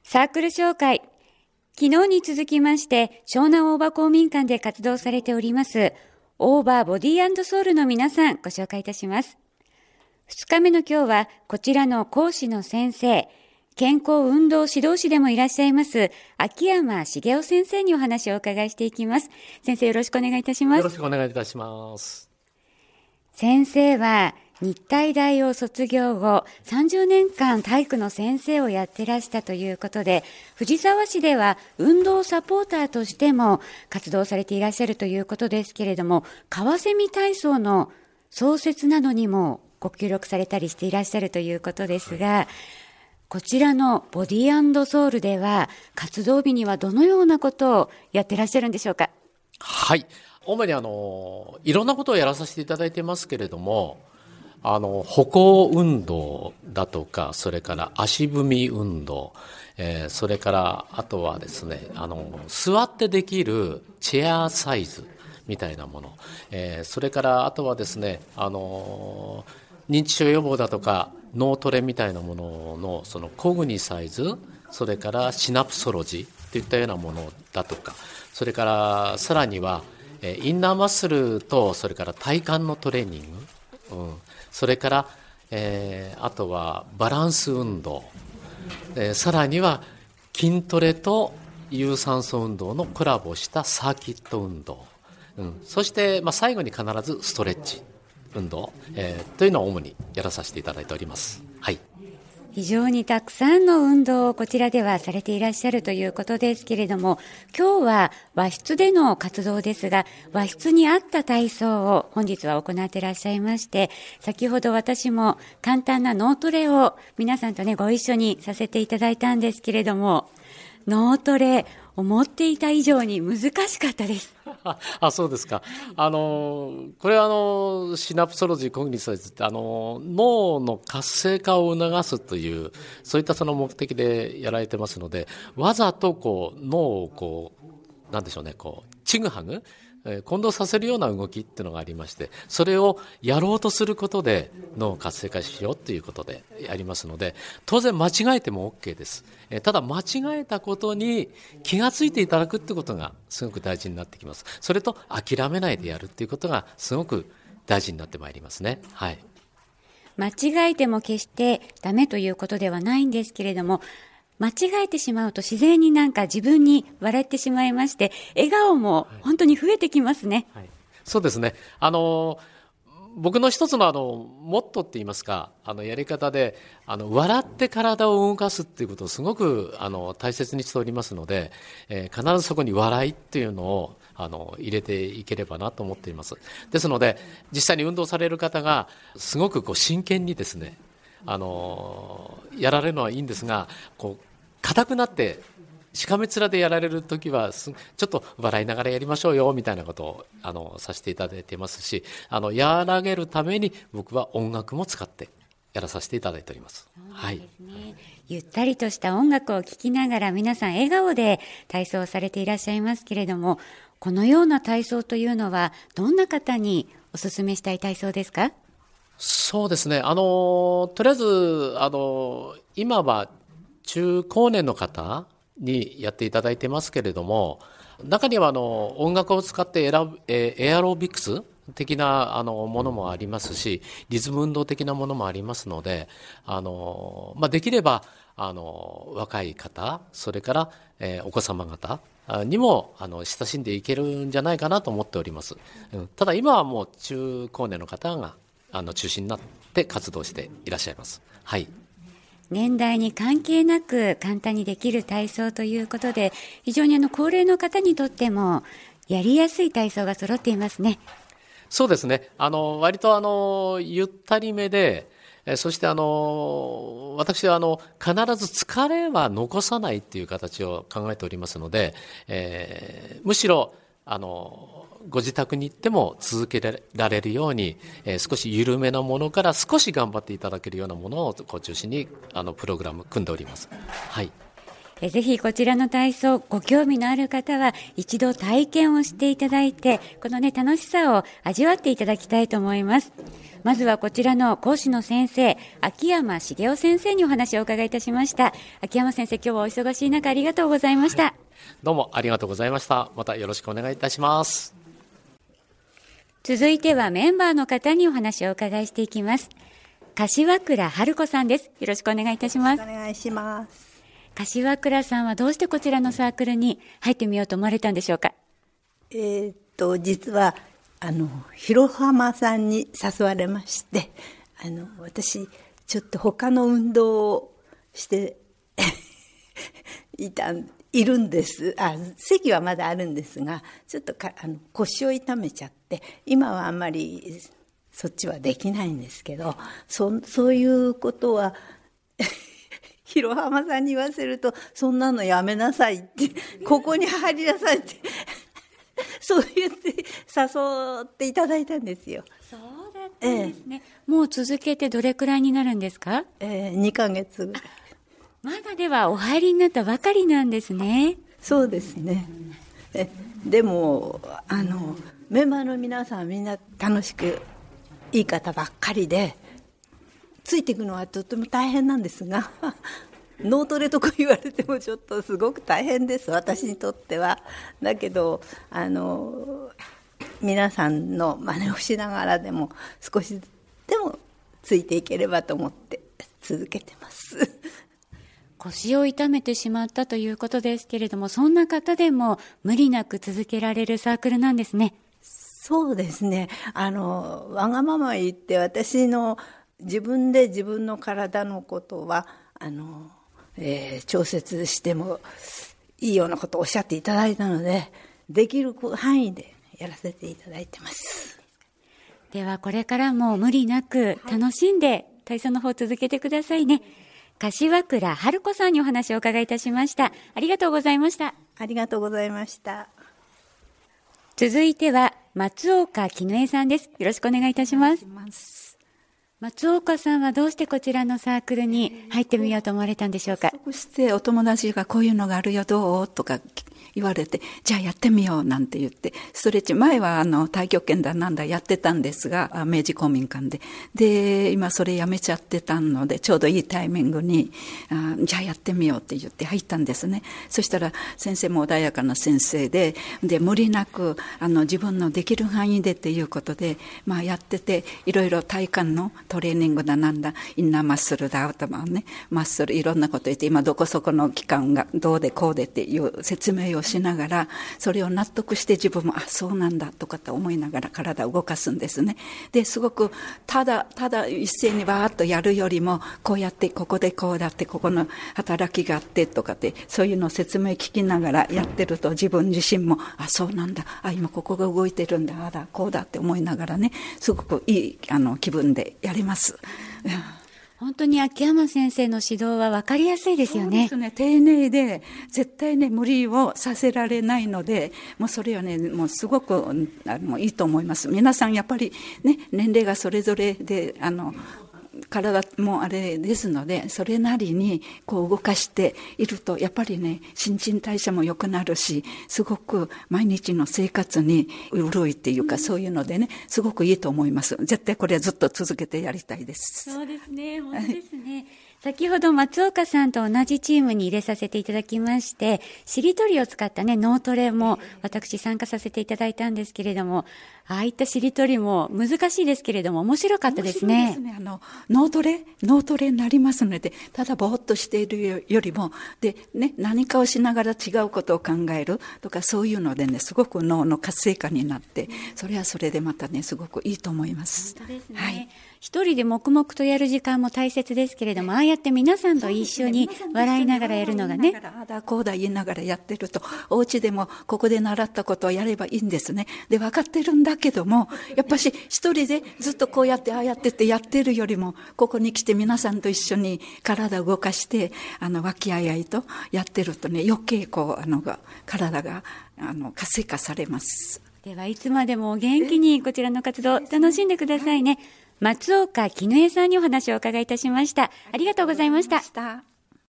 サークル紹介。昨日に続きまして、湘南大場公民館で活動されております、オーバーボディー&ソウルの皆さん、ご紹介いたします。2日目の今日は、こちらの講師の先生、健康運動指導士でもいらっしゃいます、秋山茂雄先生にお話をお伺いしていきます。先生、よろしくお願いいたします。 よろしくお願いいたします。 先生は、日体大を卒業後、30年間体育の先生をやってらしたということで、藤沢市では運動サポーターとしても活動されていらっしゃるということですけれども、カワセミ体操の創設などにもご協力されたりしていらっしゃるということですが、こちらのボディ&ソウルでは、活動日にはどのようなことをやってらっしゃるんでしょうか。 はい。主にいろんなことをやらさせていただいてますけれども、歩行運動だとか、それから足踏み運動、それからあとはですね、座ってできるチェアサイズみたいなもの、それからあとはですね、認知症予防だとか脳トレみたいなもののそのコグニサイズ、それからシナプソロジーといったようなものだとか、それからさらにはインナーマッスルとそれから体幹のトレーニング、それから、あとはバランス運動、さらには筋トレと有酸素運動のコラボしたサーキット運動、そして、最後に必ずストレッチ運動、というのを主にやらさせていただいております。はい。 非常にたくさんの運動をこちらではされていらっしゃるということですけれども、今日は和室での活動ですが、和室に合った体操を本日は行っていらっしゃいまして、先ほど私も簡単な脳トレを皆さんとねご一緒にさせていただいたんですけれども、脳トレ思っていた以上に難しかったです。 そうですか。これはシナプソロジー、コグニサイズって脳の活性化を促すというそういったその目的でやられてますので、わざと脳をなんでしょうね、ちぐはぐ混同させるような動きっていうのがありまして、それをやろうとすることで脳を活性化しようということでやりますので、当然間違えても OK です。ただ間違えたことに気がついていただくってことがすごく大事になってきます。それと諦めないでやるっていうことがすごく大事になってまいりますね。はい。 間違えても決してダメということではないんですけれども、間違えてしまうと自然になんか自分に笑ってしまいまして、笑顔も本当に増えてきますね。 はい、そうですね。僕の一つのモットーって言いますか、やり方で笑って体を動かすっていうことをすごく大切にしておりますので、必ずそこに笑いっていうのを入れていければなと思っています。ですので実際に運動される方がすごく真剣にですね、やられるのはいいんですが、硬くなってしかめ面でやられるときはちょっと笑いながらやりましょうよみたいなことをさせていただいていますし、和らげるために僕は音楽も使ってやらさせていただいております。 そうですね。はい、ゆったりとした音楽を聴きながら皆さん笑顔で体操をされていらっしゃいますけれども、このような体操というのはどんな方にお勧めしたい体操ですか？ そうですね。とりあえず今は中高年の方にやっていただいてますけれども、中には音楽を使ってエアロビクス的なものもありますし、リズム運動的なものもありますので、できれば若い方、それから、お子様方にも親しんでいけるんじゃないかなと思っております。ただ今はもう中高年の方が中心になって活動していらっしゃいます。はい。 年代に関係なく簡単にできる体操ということで、非常に高齢の方にとってもやりやすい体操が揃っていますね。 そうですね。割とゆったりめで、そして私は必ず疲れは残さないっていう形を考えておりますので、むしろご自宅に行っても続けられるように、少し緩めなものから少し頑張っていただけるようなものを中心にプログラム組んでおります。はい。 ぜひこちらの体操、ご興味のある方は一度体験をしていただいて、このね、楽しさを味わっていただきたいと思います。まずはこちらの講師の先生、秋山茂雄先生にお話をお伺いいたしました。秋山先生、今日はお忙しい中ありがとうございました。 どうもありがとうございました。またよろしくお願いいたします。 続いてはメンバーの方にお話をお伺いしていきます。柏倉春子さんです。よろしくお願いいたします。 お願いします。 柏倉さんはどうしてこちらのサークルに入ってみようと思われたんでしょうか。 実は広浜さんに誘われまして、私ちょっと他の運動をしているんです。席はまだあるんですが、ちょっと腰を痛めちゃって、今はあんまりそっちはできないんですけど、そういうことは広浜さんに言わせると、そんなのやめなさいって、ここに入りなさいってそう言って誘っていただいたんですよ。 そうだったんですね。もう続けてどれくらいになるんですか ？2ヶ月ぐらい。 まだではお入りになったばかりなんですね。 そうですね。でもメンバーの皆さんみんな楽しくいい方ばっかりで、ついていくのはとても大変なんですが脳トレとか言われてもちょっとすごく大変です、私にとっては。だけど皆さんの真似をしながらでも少しでもついていければと思って続けてます腰を痛めてしまったということですけれども、そんな方でも無理なく続けられるサークルなんですね。 そうですね。わがまま言って私の自分で自分の体のことは調節してもいいようなことをおっしゃっていただいたので、できる範囲でやらせていただいてます。 ではこれからも無理なく楽しんで体操の方続けてくださいね。柏倉春子さんにお話をお伺いいたしました。ありがとうございました。 ありがとうございました。 続いては松岡絹江さんです。よろしくお願いいたします。松岡さんはどうしてこちらのサークルに入ってみようと思われたんでしょうか。 そしてお友達がこういうのがあるよどうとか言われて、じゃあやってみようなんて言って、ストレッチ前は太極拳だなんだやってたんですが、明治公民館で今それやめちゃってたので、ちょうどいいタイミングにじゃあやってみようって言って入ったんですね。そしたら先生も穏やかな先生で無理なく自分のできる範囲でっていうことで、やってて、いろいろ体幹のトレーニングだなんだ、インナーマッスルだ頭ね、マッスルいろんなこと言って、今どこそこの器官がどうでこうでっていう説明をしながら、それを納得して自分もそうなんだとかって思いながら体を動かすんですね。ですごくただ一斉にバーッとやるよりも、こうやってここでこうだってここの働きがあってとかって、そういうのを説明聞きながらやってると、自分自身もそうなんだ、今ここが動いてるんだ、だこうだって思いながらね、すごくいい気分でやります。 本当に秋山先生の指導は分かりやすいですよね。 そうですね。丁寧で絶対ね無理をさせられないので、もうそれはねもうすごくいいと思います。皆さんやっぱりね年齢がそれぞれで体もあれですので、それなりにこう動かしているとやっぱりね新陳代謝も良くなるし、すごく毎日の生活に潤いっていうか、そういうのでねすごくいいと思います。絶対これはずっと続けてやりたいです。 そうですね、本当ですね。先ほど松岡さんと同じチームに入れさせていただきまして、しりとりを使ったね脳トレも私参加させていただいたんですけれども、ああいったしりとりも難しいですけれども面白かったですね。 面白いですね。脳トレになりますので、ただぼーっとしているよりもで、ね、何かをしながら違うことを考えるとか、そういうのでねすごく脳の活性化になって、それはそれでまたねすごくいいと思います。 本当ですね。 はい、 一人で黙々とやる時間も大切ですけれども、ああやって皆さんと一緒に笑いながらやるのがね、 あだこうだ言いながらやってると、お家でもここで習ったことをやればいいんですね。で分かってるんだけども、やっぱし一人でずっとこうやってああやってってやってるよりも、ここに来て皆さんと一緒に体を動かして和気あいあいとやってるとね、余計こう体が活性化されます。 ではいつまでも元気にこちらの活動楽しんでくださいね。松岡絹江さんにお話をお伺いいたしました。ありがとうございました。